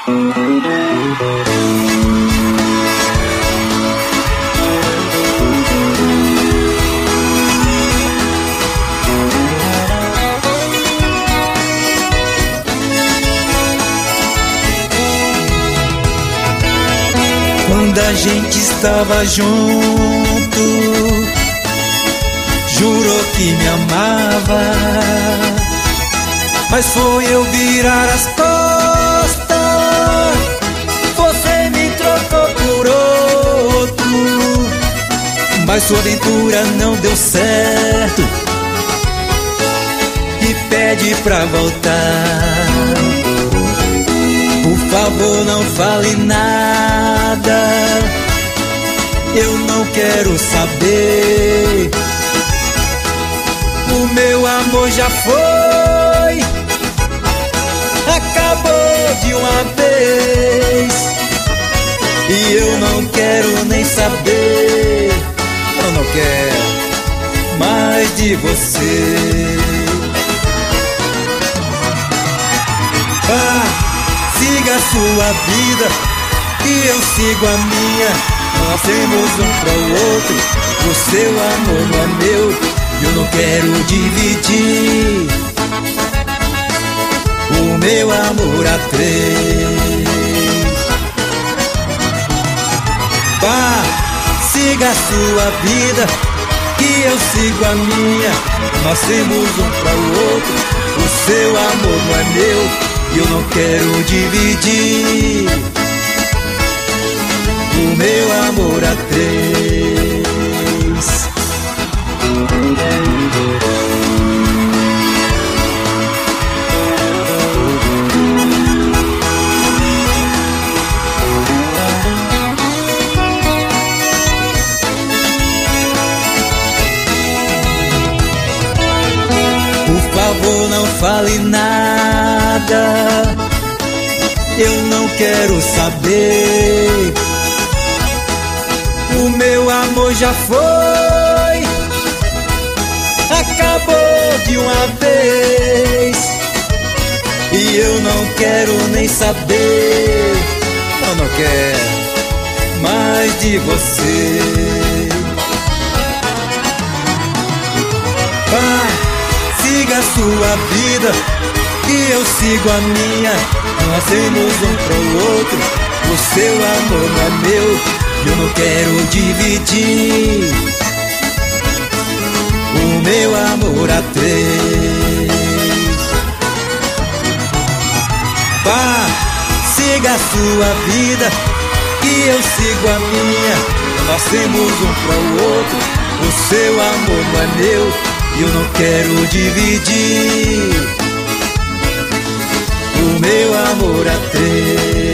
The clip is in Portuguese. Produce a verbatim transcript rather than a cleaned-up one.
Quando a gente estava junto, jurou que me amava, mas foi eu virar as costas, você me trocou por outro. Mas sua aventura não deu certo e pede pra voltar. Por favor, não fale nada, eu não quero saber. O meu amor já foi, acabou de uma vez, e eu não quero nem saber. Eu não quero mais de você. Ah, siga a sua vida e eu sigo a minha. Nós temos um para o outro, o seu amor não é meu, eu não quero dividir o meu amor a três. Vá, siga a sua vida e eu sigo a minha. Nós temos um para o outro, o seu amor não é meu, eu não quero dividir o meu amor a três. Por favor, não fale nada, eu não quero saber. O meu amor já foi, acabou de uma vez, e eu não quero nem saber. Eu não quero mais de você. Ah, siga a sua vida e eu sigo a minha. Nós temos um para o outro, o seu amor não é meu, eu não quero dividir o meu amor a três. Vá, siga a sua vida e eu sigo a minha. Nós temos um para o outro, o seu amor não é meu, eu não quero dividir o meu amor a três.